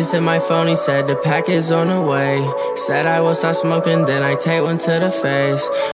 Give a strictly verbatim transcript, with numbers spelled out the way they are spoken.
just hit my phone, he said the pack is on the way. Said I will stop smoking, then I take one to the face.